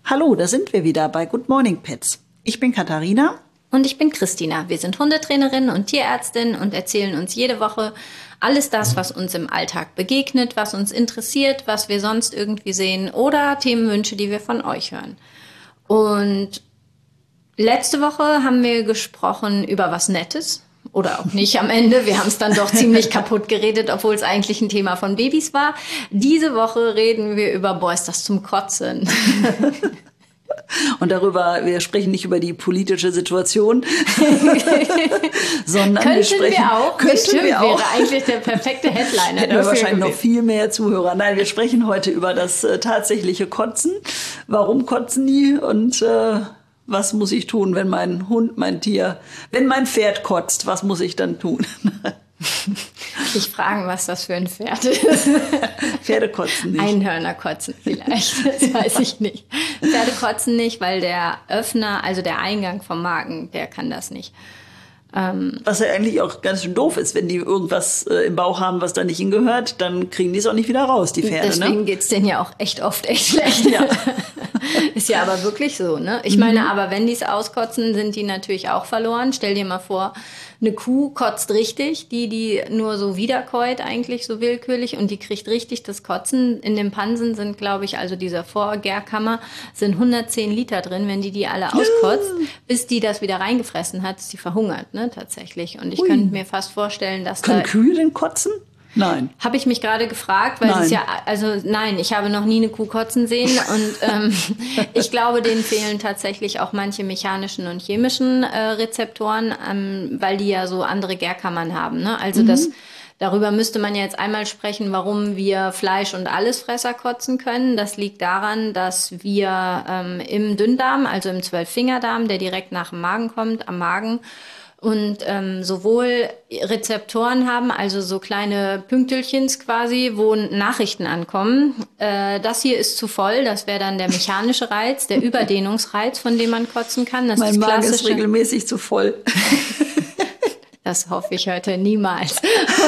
Hallo, da sind wir wieder bei Good Morning Pets. Ich bin Katharina. Und ich bin Christina. Wir sind Hundetrainerin und Tierärztin und erzählen uns jede Woche alles das, was uns im Alltag begegnet, was uns interessiert, was wir sonst irgendwie sehen oder Themenwünsche, die wir von euch hören. Und letzte Woche haben wir gesprochen über was Nettes. Oder auch nicht am Ende. Wir haben es dann doch ziemlich kaputt geredet, obwohl es eigentlich ein Thema von Babys war. Diese Woche reden wir über, boah, ist das zum Kotzen. Und wir sprechen nicht über die politische Situation, sondern Könnten wir auch. Wäre eigentlich der perfekte Headliner. Hätten wir wahrscheinlich noch viel mehr Zuhörer. Nein, wir sprechen heute über das tatsächliche Kotzen. Warum kotzen die und was muss ich tun, wenn mein Hund, mein Tier, wenn mein Pferd kotzt, was muss ich dann tun? Ich frage, was das für ein Pferd ist. Pferde kotzen nicht. Einhörner kotzen vielleicht, das weiß ich nicht. Pferde kotzen nicht, weil der Öffner, also der Eingang vom Magen, der kann das nicht. Was ja eigentlich auch ganz schön doof ist, wenn die irgendwas im Bauch haben, was da nicht hingehört, dann kriegen die es auch nicht wieder raus, die Pferde. Deswegen geht's denen ja auch echt oft echt schlecht. Ja. Ist ja aber wirklich so, ne? Ich meine, aber wenn die es auskotzen, sind die natürlich auch verloren. Stell dir mal vor, eine Kuh kotzt richtig, die nur so wiederkäut eigentlich, so willkürlich, und die kriegt richtig das Kotzen. In dem Pansen sind, glaube ich, also dieser Vorgärkammer, sind 110 Liter drin. Wenn die alle auskotzt, bis die das wieder reingefressen hat, ist die verhungert, ne, tatsächlich. Und ich könnte mir fast vorstellen, dass Können Kühe denn kotzen? Nein. Habe ich mich gerade gefragt, weil es ja, also nein, ich habe noch nie eine Kuh kotzen sehen und ich glaube, denen fehlen tatsächlich auch manche mechanischen und chemischen Rezeptoren, weil die ja so andere Gärkammern haben, ne? Also darüber müsste man ja jetzt einmal sprechen, warum wir Fleisch- und Allesfresser kotzen können. Das liegt daran, dass wir im Dünndarm, also im Zwölffingerdarm, der direkt nach dem Magen kommt, am Magen, und sowohl Rezeptoren haben, also so kleine Pünktelchens quasi, wo Nachrichten ankommen. Das hier ist zu voll, das wäre dann der mechanische Reiz, der Überdehnungsreiz, von dem man kotzen kann. Das mein Magen ist regelmäßig zu voll. Das hoffe ich heute niemals.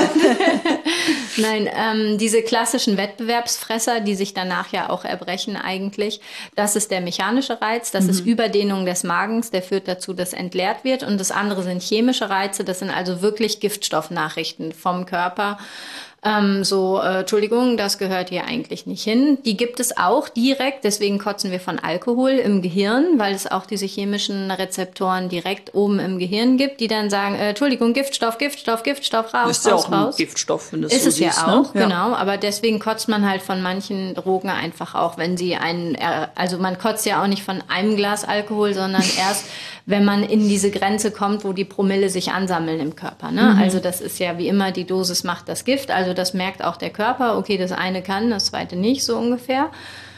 Nein, diese klassischen Wettbewerbsfresser, die sich danach ja auch erbrechen eigentlich, das ist der mechanische Reiz, das ist Überdehnung des Magens, der führt dazu, dass entleert wird. Und das andere sind chemische Reize, das sind also wirklich Giftstoffnachrichten vom Körper. Entschuldigung, das gehört hier eigentlich nicht hin. Die gibt es auch direkt, deswegen kotzen wir von Alkohol im Gehirn, weil es auch diese chemischen Rezeptoren direkt oben im Gehirn gibt, die dann sagen, Entschuldigung, Giftstoff, raus, ist ja auch ein Giftstoff, wenn das ist so es siehst, ja auch, ne? genau, aber deswegen kotzt man halt von manchen Drogen einfach auch, wenn sie also man kotzt ja auch nicht von einem Glas Alkohol, sondern erst, wenn man in diese Grenze kommt, wo die Promille sich ansammeln im Körper, ne? Also das ist ja wie immer, die Dosis macht das Gift, also das merkt auch der Körper, okay, das eine kann, das zweite nicht, so ungefähr.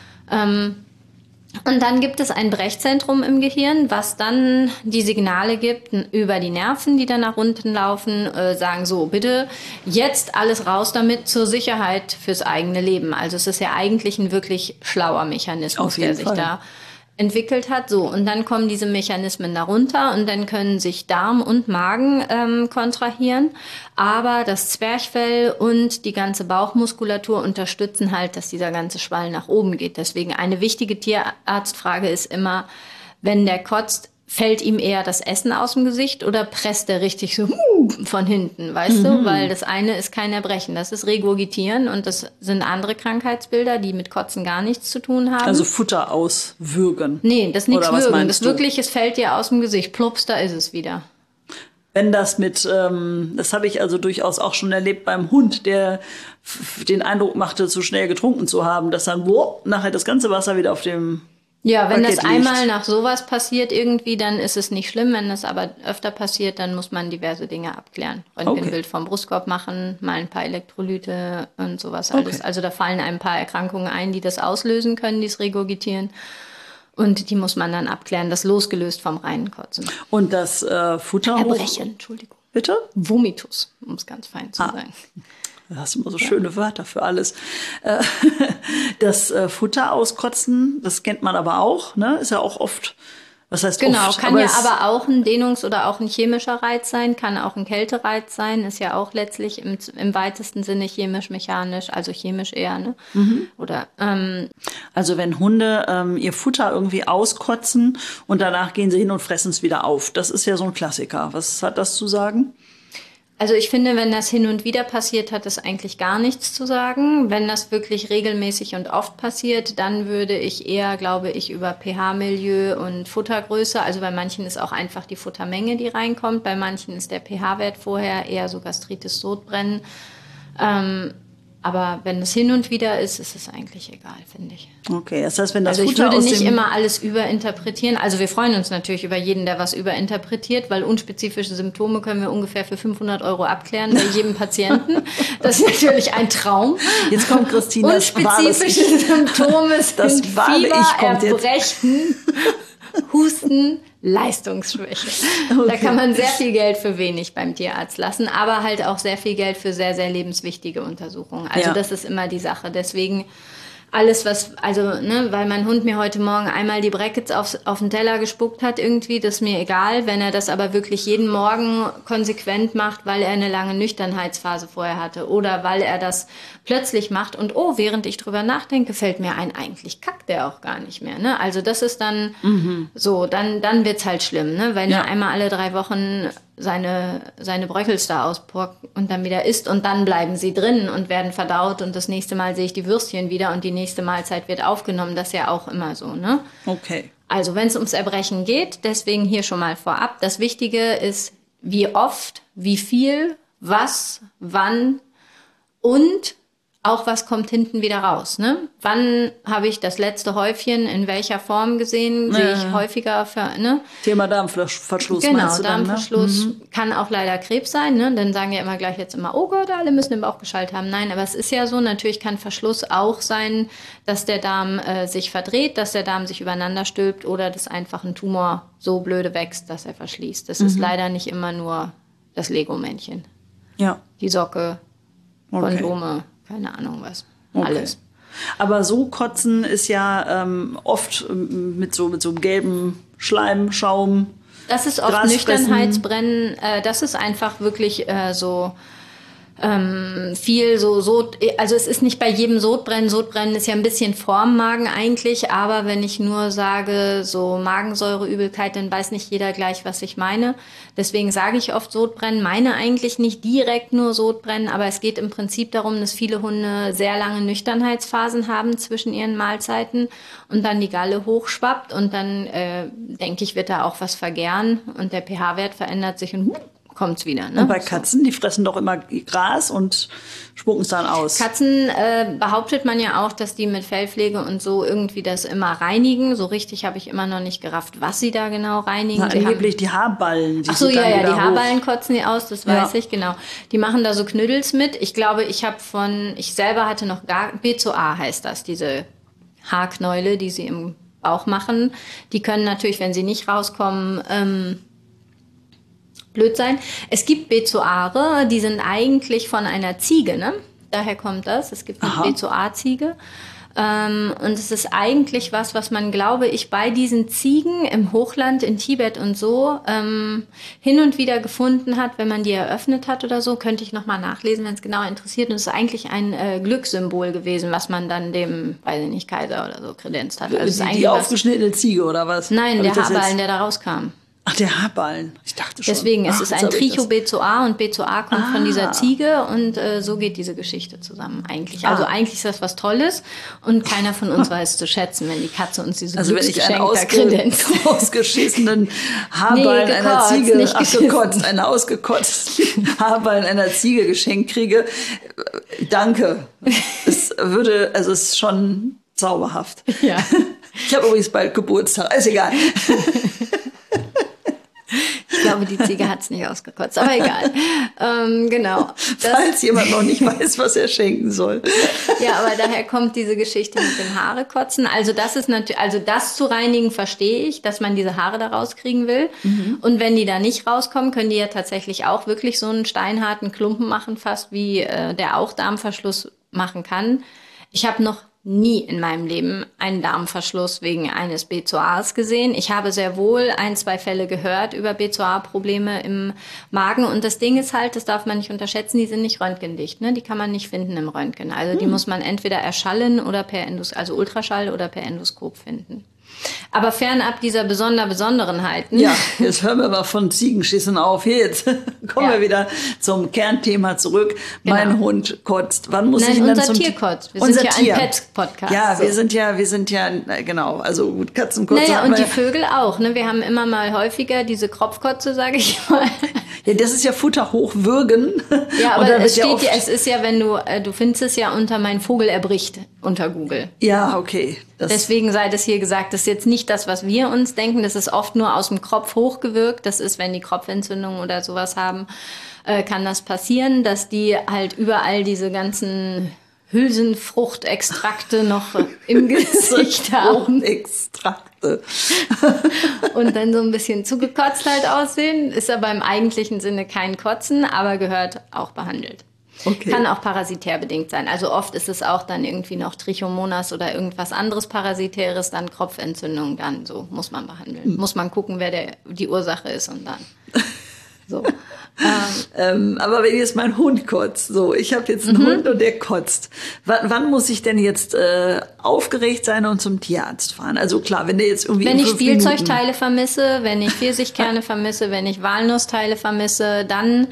Und dann gibt es ein Brechzentrum im Gehirn, was dann die Signale gibt über die Nerven, die dann nach unten laufen, sagen so, bitte jetzt alles raus damit zur Sicherheit fürs eigene Leben. Also es ist ja eigentlich ein wirklich schlauer Mechanismus, der sich da entwickelt hat. So, und dann kommen diese Mechanismen darunter und dann können sich Darm und Magen kontrahieren. Aber das Zwerchfell und die ganze Bauchmuskulatur unterstützen halt, dass dieser ganze Schwall nach oben geht. Deswegen eine wichtige Tierarztfrage ist immer, wenn der kotzt, fällt ihm eher das Essen aus dem Gesicht oder presst er richtig so von hinten, weißt du? Weil das eine ist kein Erbrechen, das ist Regurgitieren und das sind andere Krankheitsbilder, die mit Kotzen gar nichts zu tun haben. Also Futter auswürgen. Nee, das ist nichts würgen, das wirklich, es fällt dir aus dem Gesicht, plups, da ist es wieder. Wenn das das habe ich also durchaus auch schon erlebt beim Hund, der den Eindruck machte, zu schnell getrunken zu haben, dass dann nachher das ganze Wasser wieder auf dem Ja, wenn Parkett das einmal nach sowas passiert irgendwie, dann ist es nicht schlimm. Wenn das aber öfter passiert, dann muss man diverse Dinge abklären. Röntgenbild vom Brustkorb machen, mal ein paar Elektrolyte und sowas alles. Also da fallen ein paar Erkrankungen ein, die das auslösen können, dieses Regurgitieren. Und die muss man dann abklären, das losgelöst vom reinen Kotzen. Und das Futter Erbrechen, Entschuldigung. Bitte? Vomitus, um es ganz fein zu sagen. Du hast immer so schöne Wörter für alles. Das Futter auskotzen, das kennt man aber auch, ne? Ist ja auch oft Was heißt Genau, oft? kann ja aber auch ein Dehnungs- oder auch ein chemischer Reiz sein, kann auch ein Kältereiz sein, ist ja auch letztlich im weitesten Sinne chemisch-mechanisch, also chemisch eher, ne? Oder, Also wenn Hunde ihr Futter irgendwie auskotzen und danach gehen sie hin und fressen es wieder auf. Das ist ja so ein Klassiker. Was hat das zu sagen? also ich finde, wenn das hin und wieder passiert, hat das eigentlich gar nichts zu sagen. Wenn das wirklich regelmäßig und oft passiert, dann würde ich eher, glaube ich, über pH-Milieu und Futtergröße, also bei manchen ist auch einfach die Futtermenge, die reinkommt, bei manchen ist der pH-Wert vorher eher so Gastritis, Sodbrennen. Aber wenn es hin und wieder ist, ist es eigentlich egal, finde ich. Okay, das heißt, wenn das Also ich Futter würde aus nicht dem immer alles überinterpretieren. Also wir freuen uns natürlich über jeden, der was überinterpretiert, weil unspezifische Symptome können wir ungefähr für 500 € abklären bei jedem Patienten. Das ist natürlich ein Traum. Jetzt kommt Christinas Unspezifische Symptome sind Das wahre Fieber, Ich kommt jetzt. Erbrechen, Husten, Leistungsschwäche. Da kann man sehr viel Geld für wenig beim Tierarzt lassen, aber halt auch sehr viel Geld für sehr, sehr lebenswichtige Untersuchungen. Also Ja. das ist immer die Sache. Deswegen alles, was, also, ne, weil mein Hund mir heute Morgen einmal die Brackets auf den Teller gespuckt hat irgendwie, das ist mir egal. Wenn er das aber wirklich jeden Morgen konsequent macht, weil er eine lange Nüchternheitsphase vorher hatte oder weil er das plötzlich macht und während ich drüber nachdenke, fällt mir ein, eigentlich kackt der auch gar nicht mehr, ne? Also das ist dann so, dann wird's halt schlimm, ne? Wenn er einmal alle 3 Wochen seine Bröckels da auspackt und dann wieder isst und dann bleiben sie drin und werden verdaut und das nächste Mal sehe ich die Würstchen wieder und die nächste Mahlzeit wird aufgenommen. Das ist ja auch immer so, ne? Okay. Also wenn es ums Erbrechen geht, deswegen hier schon mal vorab. Das Wichtige ist, wie oft, wie viel, was, wann und auch was kommt hinten wieder raus, ne? Wann habe ich das letzte Häufchen in welcher Form gesehen? Sehe ich häufiger, ne? Thema Darmverschluss. Genau, meinst du dann, Darmverschluss ne? kann auch leider Krebs sein, ne? Dann sagen ja immer gleich jetzt immer, oh Gott, alle müssen den Bauch geschaltet haben. Nein, aber es ist ja so, natürlich kann Verschluss auch sein, dass der Darm sich verdreht, dass der Darm sich übereinander stülpt oder dass einfach ein Tumor so blöde wächst, dass er verschließt. Das ist leider nicht immer nur das Lego-Männchen. Ja. Die Socke, Okay. Kondome, keine Ahnung was. Okay. Alles. Aber so kotzen ist ja oft mit so gelbem Schleim, Schaum. Das ist oft Grasfressen. Nüchternheitsbrennen. Das ist einfach wirklich so viel so, also es ist nicht bei jedem Sodbrennen. Sodbrennen ist ja ein bisschen vorm Magen eigentlich, aber wenn ich nur sage so Magensäureübelkeit, dann weiß nicht jeder gleich, was ich meine. Deswegen sage ich oft Sodbrennen, meine eigentlich nicht direkt nur Sodbrennen, aber es geht im Prinzip darum, dass viele Hunde sehr lange Nüchternheitsphasen haben zwischen ihren Mahlzeiten und dann die Galle hochschwappt und dann, denke ich, wird da auch was vergären und der pH-Wert verändert sich und kommt's wieder. Ne? Und bei Katzen, die fressen doch immer Gras und spucken es dann aus. Katzen behauptet man ja auch, dass die mit Fellpflege und so irgendwie das immer reinigen. So richtig habe ich immer noch nicht gerafft, was sie da genau reinigen. Na, angeblich die Haarballen. Ach so, sind dann ja, wieder die Haarballen kotzen die aus, das weiß Ja. ich, genau. Die machen da so Knüdels mit. Ich glaube, ich selber hatte noch gar, B2A heißt das, diese Haarknäule, die sie im Bauch machen. Die können natürlich, wenn sie nicht rauskommen, blöd sein. Es gibt Bezoare, die sind eigentlich von einer Ziege, ne? Daher kommt das. Es gibt eine Bezoar-Ziege. Und es ist eigentlich was man, glaube ich, bei diesen Ziegen im Hochland, in Tibet und so, hin und wieder gefunden hat, wenn man die eröffnet hat oder so. Könnte ich nochmal nachlesen, wenn es genau interessiert. Und es ist eigentlich ein Glückssymbol gewesen, was man dann dem, weiß ich nicht, Kaiser oder so kredenzt hat. Also es ist eigentlich die aufgeschnittene Ziege oder was? Nein, Hab der ich das Haarballen, jetzt- der da rauskam. Ach, der Haarballen. Ich dachte schon. Deswegen, es ist jetzt ein hab ich das. Trichobezoar und Bezoar kommt von dieser Ziege und so geht diese Geschichte zusammen eigentlich. Also eigentlich ist das was Tolles und keiner von uns weiß zu schätzen, wenn die Katze uns diese Also wenn ich einen Glücksgeschenk da kredenzt. ausgeschissenen Haarballen Nee, einer gekotzt, Ziege, nicht geschissen. gekotzt, einen ausgekotzten Haarballen einer Ziege geschenkt kriege, danke. Es ist schon zauberhaft. Ja. Ich habe übrigens bald Geburtstag, ist egal. Ich glaube, die Ziege hat es nicht ausgekotzt, aber egal. Genau. Falls jemand noch nicht weiß, was er schenken soll. Ja, aber daher kommt diese Geschichte mit dem Haarekotzen. Also das ist natürlich, also das zu reinigen verstehe ich, dass man diese Haare da rauskriegen will. Und wenn die da nicht rauskommen, können die ja tatsächlich auch wirklich so einen steinharten Klumpen machen, fast wie der auch Darmverschluss machen kann. Ich habe noch nie in meinem Leben einen Darmverschluss wegen eines Bezoars gesehen. Ich habe sehr wohl 1, 2 Fälle gehört über Bezoar-Probleme im Magen. Und das Ding ist halt, das darf man nicht unterschätzen, die sind nicht röntgendicht. Ne? Die kann man nicht finden im Röntgen. Also die muss man entweder erschallen oder also Ultraschall oder per Endoskop finden. Aber fernab dieser Besonderenheiten. Ja, jetzt hören wir mal von Ziegenschissen auf. Hier, jetzt kommen wir wieder zum Kernthema zurück. Genau. Mein Hund kotzt. Wann muss ich denn dann unser Tier kotzt. Wir sind ja ein Pet-Podcast. Ja, so. wir sind ja, genau, also gut, Katzen kotzen. Naja, und die Vögel auch. Ne? Wir haben immer mal häufiger diese Kropfkotze, sage ich mal. Ja, das ist ja Futter hochwürgen. Ja, aber es steht ja, es ist ja, wenn du findest es ja unter Mein Vogel erbricht unter Google. Ja, okay. Deswegen sei das hier gesagt, das ist jetzt nicht das, was wir uns denken. Das ist oft nur aus dem Kropf hochgewirkt. Das ist, wenn die Kropfentzündung oder sowas haben, kann das passieren, dass die halt überall diese ganzen Hülsenfruchtextrakte noch im Gesicht haben. Extrakte. Und dann so ein bisschen zugekotzt halt aussehen. Ist aber im eigentlichen Sinne kein Kotzen, aber gehört auch behandelt. Okay. Kann auch parasitär bedingt sein. Also oft ist es auch dann irgendwie noch Trichomonas oder irgendwas anderes Parasitäres, dann Kropfentzündung, dann so muss man behandeln. Muss man gucken, wer die Ursache ist und dann so. Aber wenn jetzt mein Hund kotzt, so, ich habe jetzt einen Hund und der kotzt, wann muss ich denn jetzt aufgeregt sein und zum Tierarzt fahren? Also klar, wenn der jetzt irgendwie wenn ich Spielzeugteile vermisse, wenn ich Pfirsichkerne vermisse, wenn ich Walnussteile vermisse, dann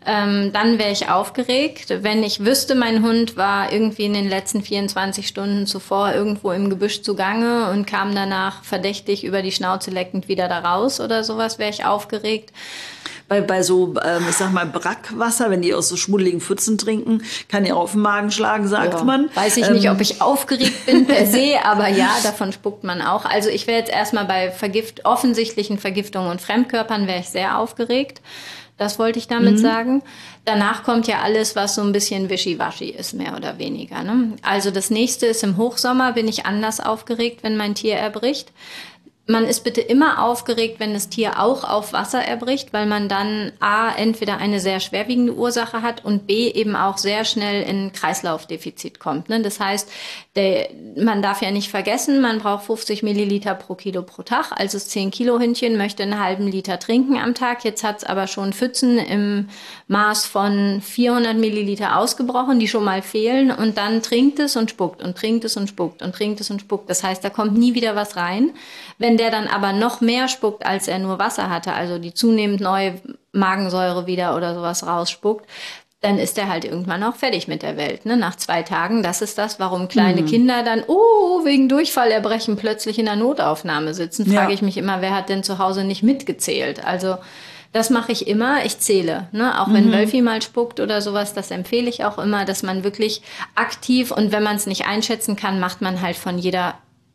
wäre ich aufgeregt. Wenn ich wüsste, mein Hund war irgendwie in den letzten 24 Stunden zuvor irgendwo im Gebüsch zugange und kam danach verdächtig über die Schnauze leckend wieder da raus oder sowas, wäre ich aufgeregt. Bei so, ich sag mal, Brackwasser, wenn die aus so schmuddeligen Pfützen trinken, kann ja auf den Magen schlagen, sagt man. Weiß ich nicht, ob ich aufgeregt bin per se, aber ja, davon spuckt man auch. Also ich wäre jetzt erstmal bei offensichtlichen Vergiftungen und Fremdkörpern wäre ich sehr aufgeregt. Das wollte ich damit sagen. Danach kommt ja alles, was so ein bisschen wischiwaschi ist, mehr oder weniger. Ne? Also das nächste ist im Hochsommer, bin ich anders aufgeregt, wenn mein Tier erbricht. Man ist bitte immer aufgeregt, wenn das Tier auch auf Wasser erbricht, weil man dann A, entweder eine sehr schwerwiegende Ursache hat und B, eben auch sehr schnell in Kreislaufdefizit kommt. Ne? Das heißt, man darf ja nicht vergessen, man braucht 50 Milliliter pro Kilo pro Tag. Also das 10-Kilo-Hündchen möchte einen halben Liter trinken am Tag. Jetzt hat es aber schon Pfützen im Maß von 400 Milliliter ausgebrochen, die schon mal fehlen. Und dann trinkt es und spuckt und trinkt es und spuckt und trinkt es und spuckt. Das heißt, da kommt nie wieder was rein. Wenn der dann aber noch mehr spuckt, als er nur Wasser hatte, also die zunehmend neue Magensäure wieder oder sowas rausspuckt, dann ist er halt irgendwann auch fertig mit der Welt. Ne? Nach 2 Tagen, das ist das, warum kleine Kinder dann, wegen Durchfallerbrechen plötzlich in der Notaufnahme sitzen. Frage ich mich immer, wer hat denn zu Hause nicht mitgezählt? Also das mache ich immer, ich zähle. Ne? Auch wenn Wölfi mal spuckt oder sowas, das empfehle ich auch immer, dass man wirklich aktiv, und wenn man es nicht einschätzen kann, macht man halt von jeder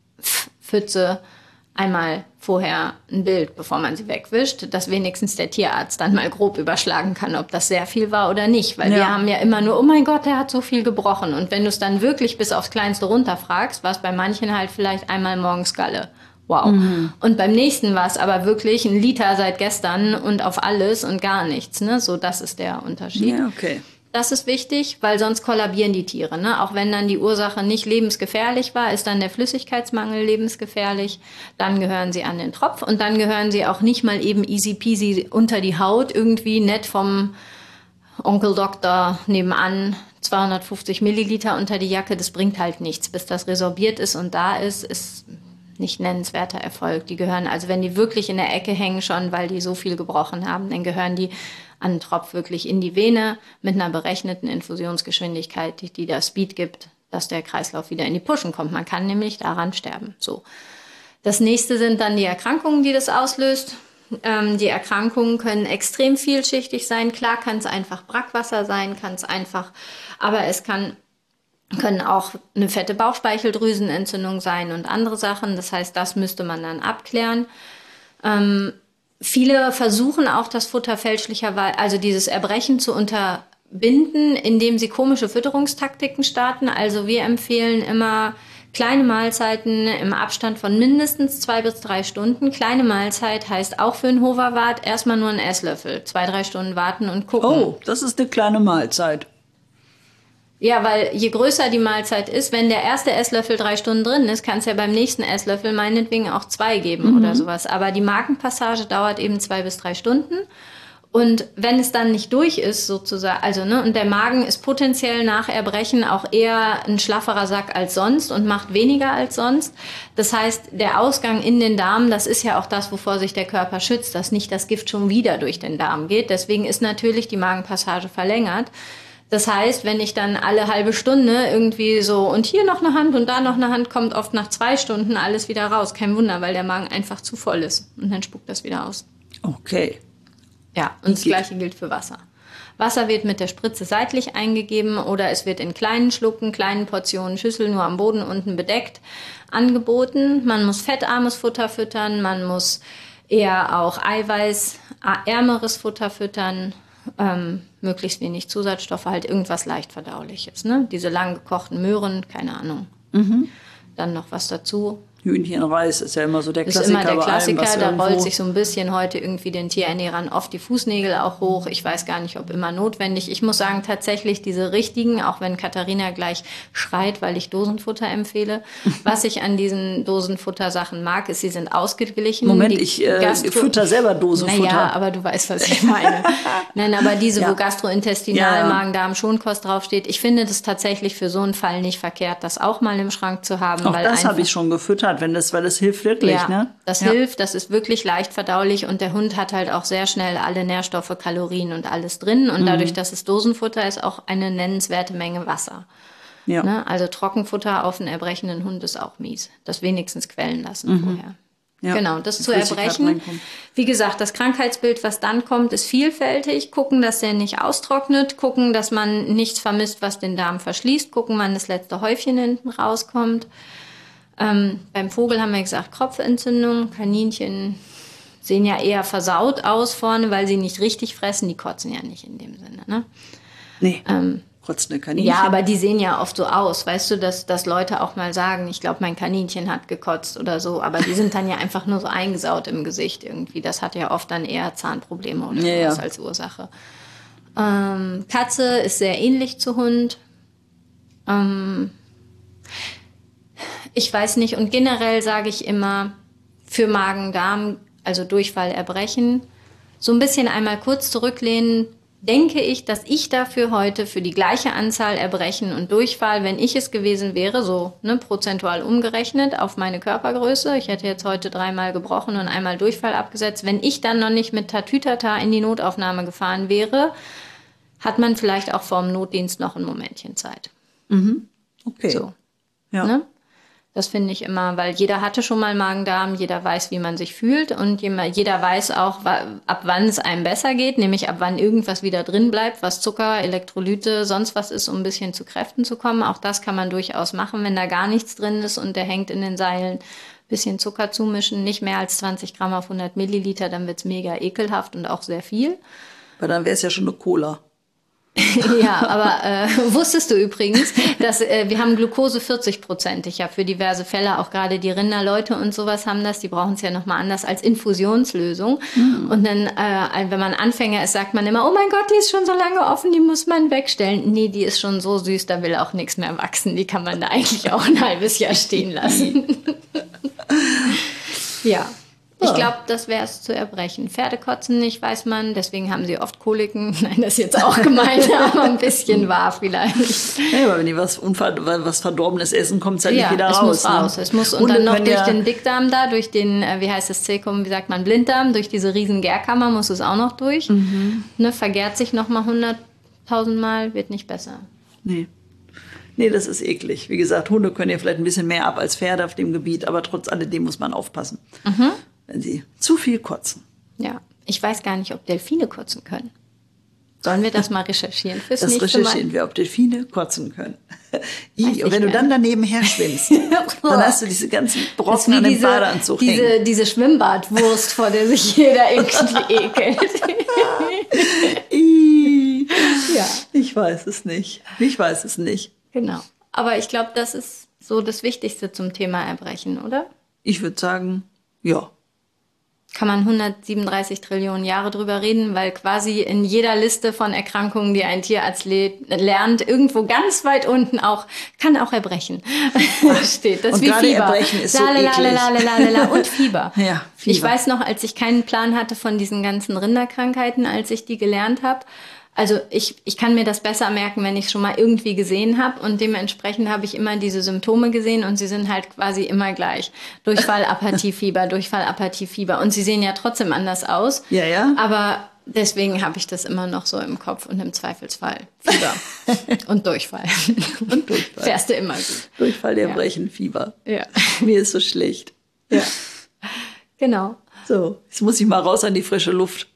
Pfütze einmal vorher ein Bild, bevor man sie wegwischt, dass wenigstens der Tierarzt dann mal grob überschlagen kann, ob das sehr viel war oder nicht. Weil wir haben ja immer nur, oh mein Gott, der hat so viel gebrochen. Und wenn du es dann wirklich bis aufs Kleinste runterfragst, war es bei manchen halt vielleicht einmal morgens Galle. Wow. Und beim nächsten war es aber wirklich 1 Liter seit gestern und auf alles und gar nichts. Ne? So, das ist der Unterschied. Ja, okay. Das ist wichtig, weil sonst kollabieren die Tiere. Ne? Auch wenn dann die Ursache nicht lebensgefährlich war, ist dann der Flüssigkeitsmangel lebensgefährlich. Dann gehören sie an den Tropf und dann gehören sie auch nicht mal eben easy peasy unter die Haut, irgendwie nett vom Onkel Doktor nebenan 250 Milliliter unter die Jacke. Das bringt halt nichts, bis das resorbiert ist und da ist nicht nennenswerter Erfolg. Die gehören, also wenn die wirklich in der Ecke hängen schon, weil die so viel gebrochen haben, dann gehören die an den Tropf wirklich in die Vene mit einer berechneten Infusionsgeschwindigkeit, die das Speed gibt, dass der Kreislauf wieder in die Puschen kommt. Man kann nämlich daran sterben. So. Das nächste sind dann die Erkrankungen, die das auslöst. Die Erkrankungen können extrem vielschichtig sein. Klar kann es einfach Brackwasser sein, aber es können auch eine fette Bauchspeicheldrüsenentzündung sein und andere Sachen. Das heißt, das müsste man dann abklären. Viele versuchen auch das Futter fälschlicherweise, also dieses Erbrechen zu unterbinden, indem sie komische Fütterungstaktiken starten. Also wir empfehlen immer kleine Mahlzeiten im Abstand von mindestens 2 bis 3 Stunden. Kleine Mahlzeit heißt auch für einen Hoverwart erstmal nur einen Esslöffel. 2, 3 Stunden warten und gucken. Oh, das ist eine kleine Mahlzeit. Ja, weil je größer die Mahlzeit ist, wenn der erste Esslöffel 3 Stunden drin ist, kann es ja beim nächsten Esslöffel meinetwegen auch 2 geben oder sowas. Aber die Magenpassage dauert eben 2 bis 3 Stunden. Und wenn es dann nicht durch ist, sozusagen, also, ne, und der Magen ist potenziell nach Erbrechen auch eher ein schlafferer Sack als sonst und macht weniger als sonst. Das heißt, der Ausgang in den Darm, das ist ja auch das, wovor sich der Körper schützt, dass nicht das Gift schon wieder durch den Darm geht. Deswegen ist natürlich die Magenpassage verlängert. Das heißt, wenn ich dann alle halbe Stunde irgendwie so und hier noch eine Hand und da noch eine Hand, kommt oft nach 2 Stunden alles wieder raus. Kein Wunder, weil der Magen einfach zu voll ist. Und dann spuckt das wieder aus. Okay. Ja, und das Gleiche gilt für Wasser. Wasser wird mit der Spritze seitlich eingegeben oder es wird in kleinen Schlucken, kleinen Portionen, Schüssel nur am Boden unten bedeckt angeboten. Man muss fettarmes Futter füttern, man muss eher auch eiweißärmeres Futter füttern, möglichst wenig Zusatzstoffe, halt irgendwas leicht verdauliches. Ne? Diese lang gekochten Möhren, keine Ahnung. Dann noch was dazu. Hühnchenreis ist ja immer so der Ist Klassiker. immer der Klassiker, bei allem, da irgendwo rollt sich so ein bisschen heute irgendwie den Tierernährern oft die Fußnägel auch hoch. Ich weiß gar nicht, ob immer notwendig. Ich muss sagen, tatsächlich diese richtigen, auch wenn Katharina gleich schreit, weil ich Dosenfutter empfehle. Was ich an diesen Dosenfuttersachen mag, ist, sie sind ausgeglichen. Moment, ich fütter selber Dosenfutter. Naja, aber du weißt, was ich meine. Nein, aber diese, wo gastrointestinal, Magen-Darm, Schonkost draufsteht, ich finde das tatsächlich für so einen Fall nicht verkehrt, das auch mal im Schrank zu haben. Auch weil das habe ich schon gefüttert, weil das hilft wirklich, ja, ne? Das hilft, das ist wirklich leicht verdaulich und der Hund hat halt auch sehr schnell alle Nährstoffe, Kalorien und alles drin und dadurch, dass es Dosenfutter ist, auch eine nennenswerte Menge Wasser. Ja. Ne? Also Trockenfutter auf einen erbrechenden Hund ist auch mies. Das wenigstens quellen lassen vorher. Ja. Genau, das zu erbrechen. Wie gesagt, das Krankheitsbild, was dann kommt, ist vielfältig. Gucken, dass der nicht austrocknet. Gucken, dass man nichts vermisst, was den Darm verschließt. Gucken, wann das letzte Häufchen hinten rauskommt. Beim Vogel haben wir gesagt, Kropfentzündung. Kaninchen sehen ja eher versaut aus vorne, weil sie nicht richtig fressen. Die kotzen ja nicht in dem Sinne, ne? Nee, kotzende Kaninchen. Ja, aber die sehen ja oft so aus. Weißt du, dass Leute auch mal sagen, ich glaube, mein Kaninchen hat gekotzt oder so. Aber die sind dann ja einfach nur so eingesaut im Gesicht irgendwie. Das hat ja oft dann eher Zahnprobleme oder sowas als Ursache. Katze ist sehr ähnlich zu Hund. Ich weiß nicht. Und generell sage ich immer, für Magen-Darm, also Durchfall, Erbrechen, so ein bisschen einmal kurz zurücklehnen, denke ich, dass ich dafür heute für die gleiche Anzahl Erbrechen und Durchfall, wenn ich es gewesen wäre, so prozentual umgerechnet auf meine Körpergröße, ich hätte jetzt heute 3-mal gebrochen und einmal Durchfall abgesetzt, wenn ich dann noch nicht mit Tatütata in die Notaufnahme gefahren wäre, hat man vielleicht auch vor dem Notdienst noch ein Momentchen Zeit. Okay. So. Ja. Ne? Das finde ich immer, weil jeder hatte schon mal Magen-Darm, jeder weiß, wie man sich fühlt und jeder weiß auch, ab wann es einem besser geht, nämlich ab wann irgendwas wieder drin bleibt, was Zucker, Elektrolyte, sonst was ist, um ein bisschen zu Kräften zu kommen. Auch das kann man durchaus machen, wenn da gar nichts drin ist und der hängt in den Seilen. Bisschen Zucker zumischen, nicht mehr als 20 Gramm auf 100 Milliliter, dann wird's mega ekelhaft und auch sehr viel. Weil dann wäre es ja schon eine Cola. Ja, aber wusstest du übrigens, dass wir haben Glucose 40%ig ja für diverse Fälle, auch gerade die Rinderleute und sowas haben das, die brauchen es ja nochmal anders als Infusionslösung. Und dann, wenn man Anfänger ist, sagt man immer, oh mein Gott, die ist schon so lange offen, die muss man wegstellen. Nee, die ist schon so süß, da will auch nichts mehr wachsen, die kann man da eigentlich auch ein halbes Jahr stehen lassen. Ja. Ich glaube, das wäre es zu erbrechen. Pferde kotzen nicht, weiß man, deswegen haben sie oft Koliken. Nein, das ist jetzt auch gemein, aber ein bisschen wahr vielleicht. Ja, aber wenn die was Verdorbenes essen, kommt es halt nicht wieder raus. Es muss raus. Es muss und dann noch durch den Dickdarm da, durch den, wie heißt das, Cäcum, wie sagt man, Blinddarm, durch diese riesen Gärkammer muss es auch noch durch. Ne, vergärt sich noch mal 100.000 Mal, wird nicht besser. Nee, das ist eklig. Wie gesagt, Hunde können ja vielleicht ein bisschen mehr ab als Pferde auf dem Gebiet, aber trotz alledem muss man aufpassen. Wenn sie zu viel kotzen. Ja, ich weiß gar nicht, ob Delfine kotzen können. Sollen wir das mal recherchieren fürs nächste Mal? Das recherchieren wir, ob Delfine kotzen können. Und wenn du dann daneben her schwimmst, dann hast du diese ganzen Brocken an dem Badeanzug hängen. Diese Schwimmbadwurst, vor der sich jeder irgendwie ekelt. Ja. Ich weiß es nicht. Genau. Aber ich glaube, das ist so das Wichtigste zum Thema Erbrechen, oder? Ich würde sagen, ja. Kann man 137 Trillionen Jahre drüber reden, weil quasi in jeder Liste von Erkrankungen, die ein Tierarzt lernt, irgendwo ganz weit unten auch, kann auch Erbrechen steht. Das ist und wie gerade Fieber. Erbrechen ist so eklig. Und Fieber. Ja, Fieber. Ich weiß noch, als ich keinen Plan hatte von diesen ganzen Rinderkrankheiten, als ich die gelernt habe. Also ich kann mir das besser merken, wenn ich es schon mal irgendwie gesehen habe und dementsprechend habe ich immer diese Symptome gesehen und sie sind halt quasi immer gleich. Durchfall, Apathiefieber, Durchfall, Apathiefieber und sie sehen ja trotzdem anders aus. Ja. Aber deswegen habe ich das immer noch so im Kopf und im Zweifelsfall Fieber und Durchfall. Und Durchfall. Fährst du immer gut. Durchfall, Erbrechen, Fieber. Ja. Mir ist so schlecht. Ja. Genau. So, jetzt muss ich mal raus an die frische Luft.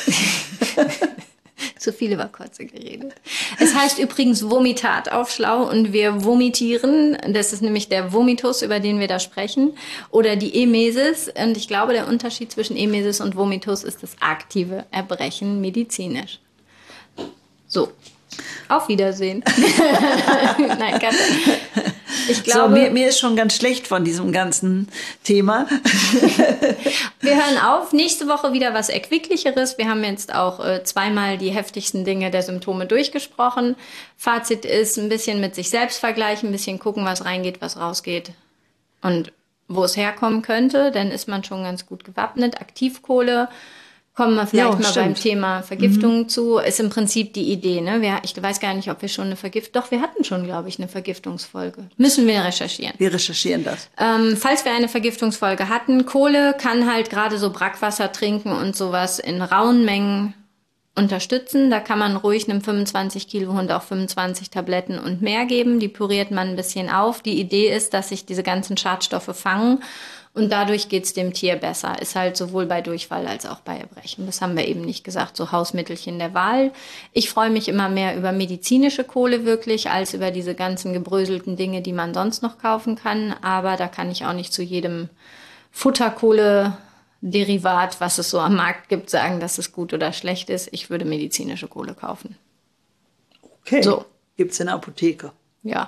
Zu viel über Kotze geredet. Es heißt übrigens Vomitat auf schlau und wir vomitieren. Das ist nämlich der Vomitus, über den wir da sprechen. Oder die Emesis. Und ich glaube, der Unterschied zwischen Emesis und Vomitus ist das aktive Erbrechen medizinisch. So. Auf Wiedersehen. Nein, ganz. Ich glaube, so, mir ist schon ganz schlecht von diesem ganzen Thema. Wir hören auf. Nächste Woche wieder was Erquicklicheres. Wir haben jetzt auch zweimal die heftigsten Dinge der Symptome durchgesprochen. Fazit ist, ein bisschen mit sich selbst vergleichen, ein bisschen gucken, was reingeht, was rausgeht und wo es herkommen könnte. Dann ist man schon ganz gut gewappnet. Aktivkohle. Kommen wir vielleicht mal beim Thema Vergiftung zu. Ist im Prinzip die Idee, ne? Ich weiß gar nicht, ob wir schon Doch, wir hatten schon, glaube ich, eine Vergiftungsfolge. Müssen wir recherchieren. Wir recherchieren das. Falls wir eine Vergiftungsfolge hatten, Kohle kann halt gerade so Brackwasser trinken und sowas in rauen Mengen unterstützen. Da kann man ruhig einem 25 Kilo Hund auch 25 Tabletten und mehr geben. Die püriert man ein bisschen auf. Die Idee ist, dass sich diese ganzen Schadstoffe fangen. Und dadurch geht's dem Tier besser. Ist halt sowohl bei Durchfall als auch bei Erbrechen. Das haben wir eben nicht gesagt, so Hausmittelchen der Wahl. Ich freue mich immer mehr über medizinische Kohle wirklich, als über diese ganzen gebröselten Dinge, die man sonst noch kaufen kann. Aber da kann ich auch nicht zu jedem Futterkohle-Derivat, was es so am Markt gibt, sagen, dass es gut oder schlecht ist. Ich würde medizinische Kohle kaufen. Okay, so. Gibt's in der Apotheke. Ja.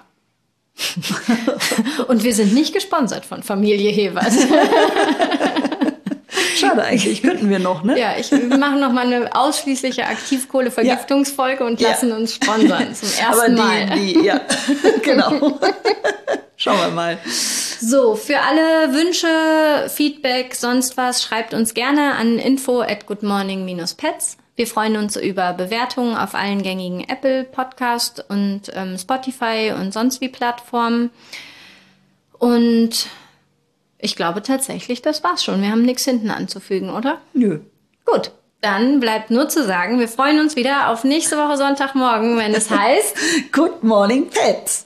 Und wir sind nicht gesponsert von Familie Hevers. Schade eigentlich, könnten wir noch, ne? Ja, wir machen noch mal eine ausschließliche Aktivkohle-Vergiftungsfolge und lassen uns sponsern zum ersten Mal. Ja, genau. Schauen wir mal. So, für alle Wünsche, Feedback, sonst was, schreibt uns gerne an info@goodmorning-pets. Wir freuen uns über Bewertungen auf allen gängigen Apple Podcast und Spotify und sonst wie Plattformen. Und ich glaube tatsächlich, das war's schon. Wir haben nichts hinten anzufügen, oder? Nö. Gut, dann bleibt nur zu sagen, wir freuen uns wieder auf nächste Woche Sonntagmorgen, wenn es heißt Good Morning Pets.